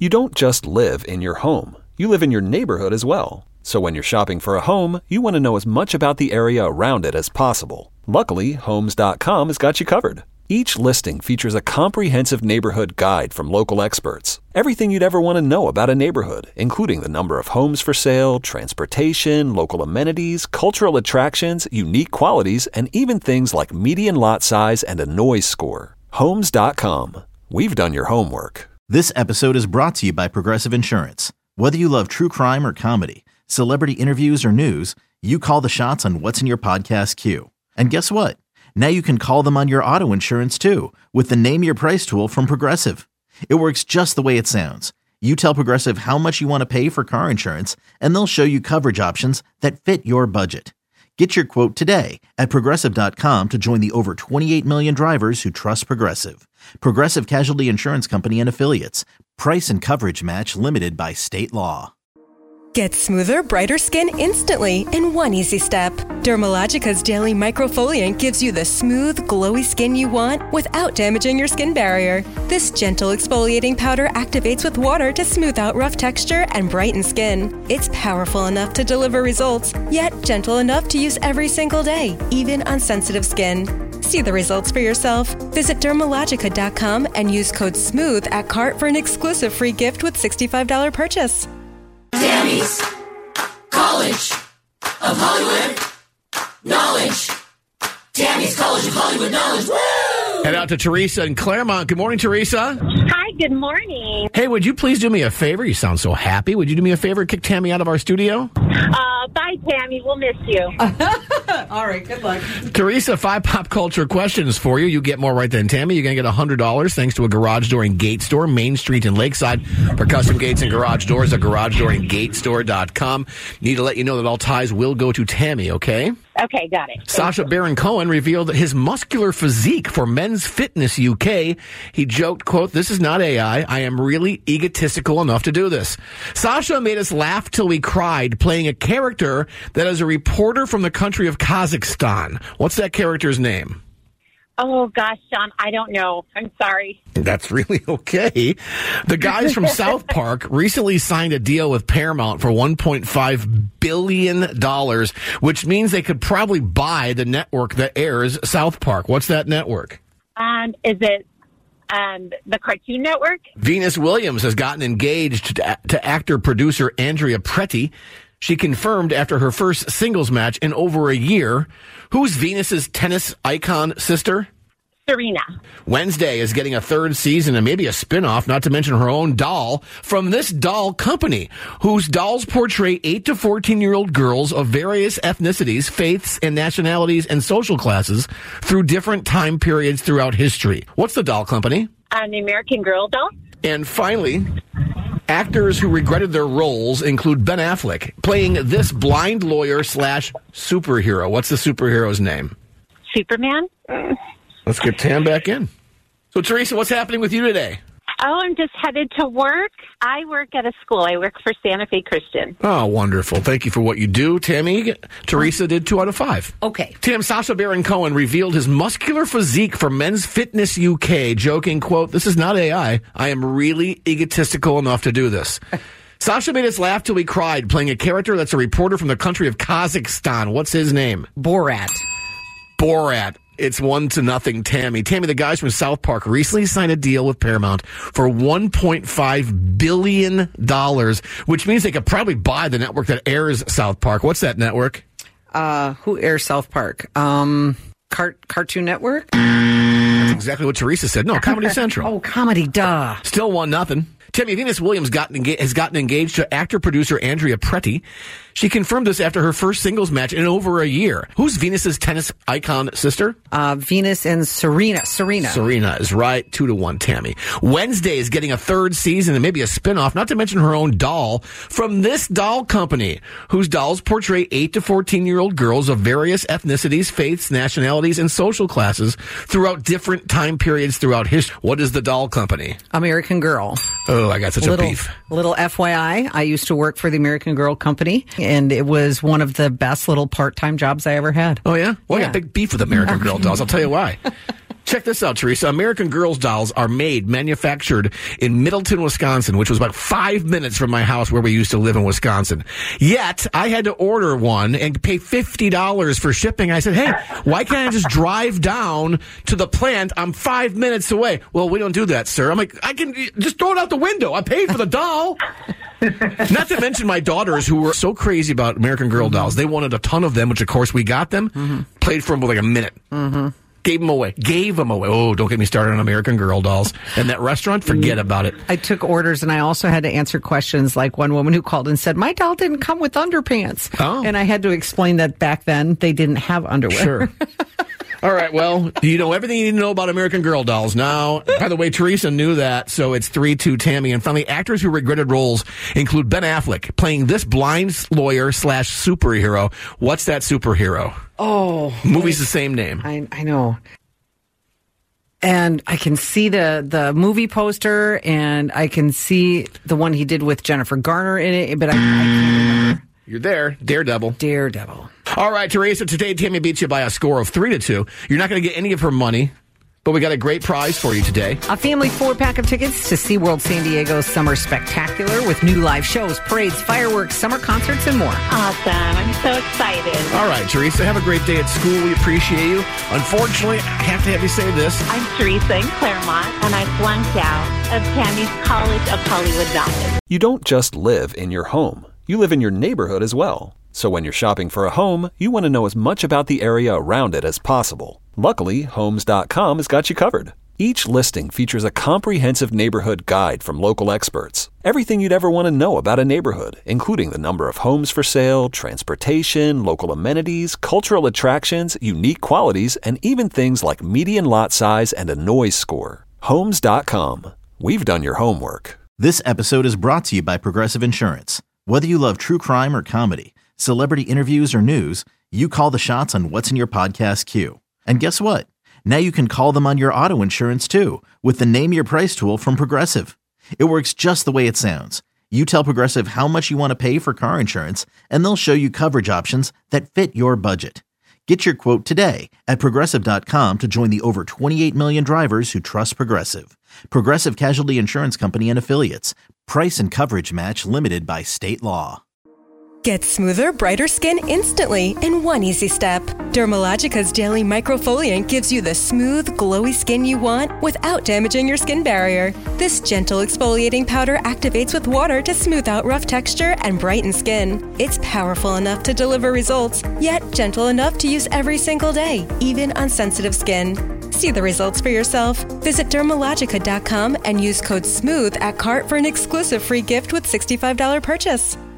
You don't just live in your home. You live in your neighborhood as well. So when you're shopping for a home, you want to know as much about the area around it as possible. Luckily, Homes.com has got you covered. Each listing features a comprehensive neighborhood guide from local experts. Everything you'd ever want to know about a neighborhood, including the number of homes for sale, transportation, local amenities, cultural attractions, unique qualities, and even things like median lot size and a noise score. Homes.com. We've done your homework. This episode is brought to you by Progressive Insurance. Whether you love true crime or comedy, celebrity interviews or news, you call the shots on what's in your podcast queue. And guess what? Now you can call them on your auto insurance too with the Name Your Price tool from Progressive. It works just the way it sounds. You tell Progressive how much you want to pay for car insurance, and they'll show you coverage options that fit your budget. Get your quote today at Progressive.com to join the over 28 million drivers who trust Progressive. Progressive Casualty Insurance Company and Affiliates. Price and coverage match limited by state law. Get smoother, brighter skin instantly in one easy step. Dermalogica's daily microfoliant gives you the smooth, glowy skin you want without damaging your skin barrier. This gentle exfoliating powder activates with water to smooth out rough texture and brighten skin. It's powerful enough to deliver results, yet gentle enough to use every single day, even on sensitive skin. See the results for yourself. Visit Dermalogica.com and use code SMOOTH at cart for an exclusive free gift with $65 purchase. Tammy's College of Hollywood Knowledge. Tammy's College of Hollywood Knowledge. Woo! Head out to Teresa in Claremont. Good morning, Teresa. Hi, good morning. Hey, would you please do me a favor? You sound so happy. Would you do me a favor? Kick Tammy out of our studio? Bye, Tammy. We'll miss you. All right, good luck. Teresa, 5 pop culture questions for you. You get more right than Tammy. You're going to get $100 thanks to a garage door and gate store, Main Street in Lakeside. For custom gates and garage doors, at garagedoorandgatestore.com. Need to let you know that all ties will go to Tammy, okay? Okay, got it. Sacha Baron Cohen revealed his muscular physique for Men's Fitness UK. He joked, quote, "This is not AI. I am really egotistical enough to do this." Sacha made us laugh till we cried, playing a character that is a reporter from the country of Kazakhstan. What's that character's name? Oh, gosh, John, I don't know. I'm sorry. That's really okay. The guys from South Park recently signed a deal with Paramount for $1.5 billion, which means they could probably buy the network that airs South Park. What's that network? Is it the Cartoon Network? Venus Williams has gotten engaged to actor-producer Andrea Preti. She confirmed after her first singles match in over a year. Who's Venus's tennis icon sister? Serena. Wednesday is getting a 3rd season and maybe a spinoff, not to mention her own doll, from this doll company, whose dolls portray 8 to 14-year-old girls of various ethnicities, faiths, and nationalities and social classes through different time periods throughout history. What's the doll company? The American Girl doll. And finally, actors who regretted their roles include Ben Affleck, playing this blind lawyer / superhero. What's the superhero's name? Superman. Let's get Tam back in. So, Teresa, what's happening with you today? Oh, I'm just headed to work. I work at a school. I work for Santa Fe Christian. Oh, wonderful. Thank you for what you do, Tammy. Teresa did 2 out of 5. Okay. Tim, Sacha Baron Cohen revealed his muscular physique for Men's Fitness UK, joking, quote, "This is not AI. I am really egotistical enough to do this." Sacha made us laugh till we cried, playing a character that's a reporter from the country of Kazakhstan. What's his name? Borat. Borat. It's 1-0, Tammy. Tammy, the guys from South Park recently signed a deal with Paramount for $1.5 billion, which means they could probably buy the network that airs South Park. What's that network? Who airs South Park? Cartoon Network? That's exactly what Teresa said. No, Comedy Central. Oh, comedy, duh. Still 1-0. Tammy, Venus Williams has gotten engaged to actor-producer Andrea Preti. She confirmed this after her first singles match in over a year. Who's Venus's tennis icon sister? Venus and Serena. Serena is right. 2-1, Tammy. Wednesday is getting a 3rd season and maybe a spinoff, not to mention her own doll, from this doll company, whose dolls portray 8 to 14-year-old girls of various ethnicities, faiths, nationalities, and social classes throughout different time periods throughout history. What is the doll company? American Girl. Oh, I got such a beef. Little FYI, I used to work for the American Girl company, and it was one of the best little part-time jobs I ever had. Oh, yeah? Well, I got big beef with American Girl dolls. I'll tell you why. Check this out, Teresa. American Girls dolls are manufactured in Middleton, Wisconsin, which was about 5 minutes from my house where we used to live in Wisconsin. Yet, I had to order one and pay $50 for shipping. I said, hey, why can't I just drive down to the plant? I'm 5 minutes away. Well, we don't do that, sir. I'm like, I can just throw it out the window. I paid for the doll. Not to mention my daughters, who were so crazy about American Girl dolls. They wanted a ton of them, which, of course, we got them. Played for them for like a minute. Gave them away. Oh, don't get me started on American Girl dolls. And that restaurant, forget about it. I took orders, and I also had to answer questions like one woman who called and said, my doll didn't come with underpants. Oh. And I had to explain that back then they didn't have underwear. Sure. All right, well, you know everything you need to know about American Girl dolls now. By the way, Teresa knew that, so it's 3-2 Tammy. And finally, actors who regretted roles include Ben Affleck, playing this blind lawyer/superhero. What's that superhero? Oh. Movie's the same name. I know. And I can see the movie poster, and I can see the one he did with Jennifer Garner in it, but I can't remember. You're there. Daredevil. All right, Teresa, today Tammy beats you by a score of 3-2. You're not going to get any of her money, but we got a great prize for you today. A family 4-pack of tickets to SeaWorld San Diego's Summer Spectacular with new live shows, parades, fireworks, summer concerts, and more. Awesome. I'm so excited. All right, Teresa, have a great day at school. We appreciate you. Unfortunately, I have to have you say this. I'm Teresa in Claremont, and I flunked out of Tammy's College of Hollywood Knowledge. You don't just live in your home. You live in your neighborhood as well. So when you're shopping for a home, you want to know as much about the area around it as possible. Luckily, Homes.com has got you covered. Each listing features a comprehensive neighborhood guide from local experts. Everything you'd ever want to know about a neighborhood, including the number of homes for sale, transportation, local amenities, cultural attractions, unique qualities, and even things like median lot size and a noise score. Homes.com. We've done your homework. This episode is brought to you by Progressive Insurance. Whether you love true crime or comedy, celebrity interviews or news, you call the shots on what's in your podcast queue. And guess what? Now you can call them on your auto insurance too with the Name Your Price tool from Progressive. It works just the way it sounds. You tell Progressive how much you want to pay for car insurance, and they'll show you coverage options that fit your budget. Get your quote today at Progressive.com to join the over 28 million drivers who trust Progressive. Progressive Casualty Insurance Company and Affiliates. Price and coverage match limited by state law. Get smoother, brighter skin instantly in one easy step. Dermalogica's Daily Microfoliant gives you the smooth, glowy skin you want without damaging your skin barrier. This gentle exfoliating powder activates with water to smooth out rough texture and brighten skin. It's powerful enough to deliver results, yet gentle enough to use every single day, even on sensitive skin. See the results for yourself. Visit Dermalogica.com and use code SMOOTH at cart for an exclusive free gift with $65 purchase.